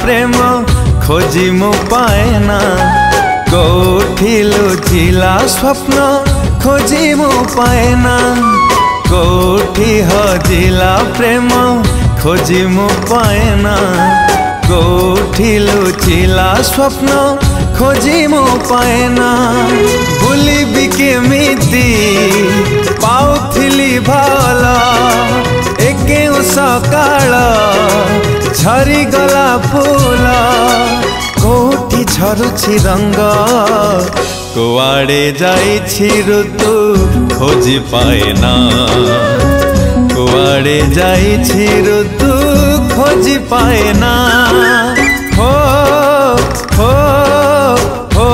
प्रेम खोजी मु पाएना, कोठी लुचिला स्वप्न खोजी मु पाएना, कोठी हजिला प्रेम खोजी मु पाएना, कोठी लुचिला स्वप्न खोजी मु पाएना। भूलिबि केमिति पाउथिली भला एके सकाळ झरी गला फूल, कोठी झरुछि रंग कुआड़े जाइछि ऋतु खोजी पाएना, कुआड़े जाइछि ऋतु खोजी पाएना। हो हो हो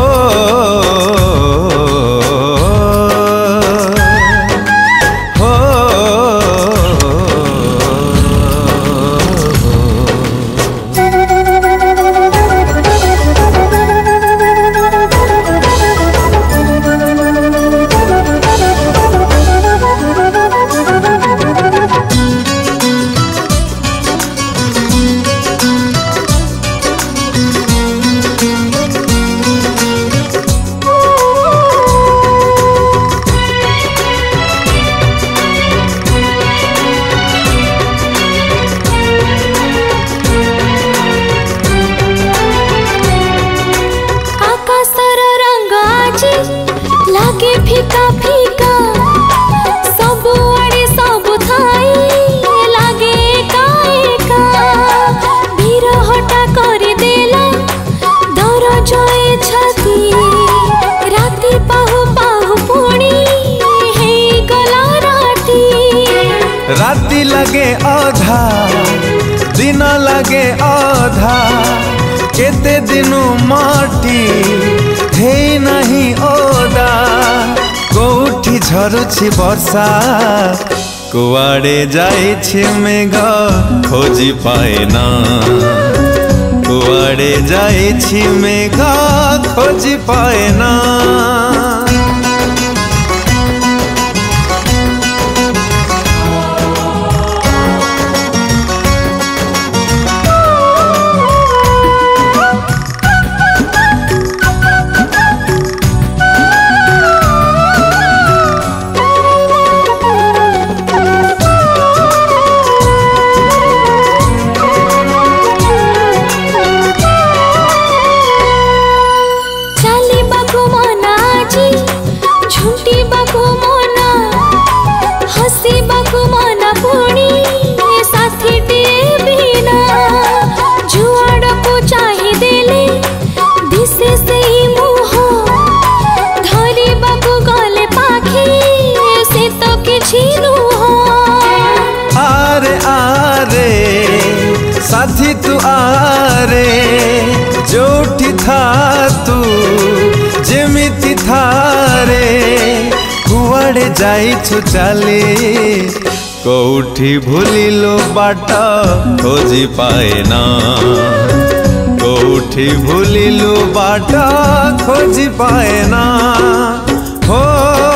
लागे फीका फीका सबु आड़े सबु थाई लागे एका एका बिरहटा करि देला दर जए छाती राती पाहु पाहु पुणी हे गला राती। राती लगे आधा दिन लगे आधा, केते दिनु माटी हे नहीं ओदा, कोठी झरुछि वर्षा कुआड़े जाइछि मेघ खोजी पाएना, कुआड़े जाइछि मेघ खोजी पाएना। आरे आरे साथी तू आरे, जोठी था तू जेमिति थारे, कुआड़े जाइछु चाली कोठी भूलिलो बाट खोजी पाएना, कोठी भूलिलो बाट खोजी पाएना। हो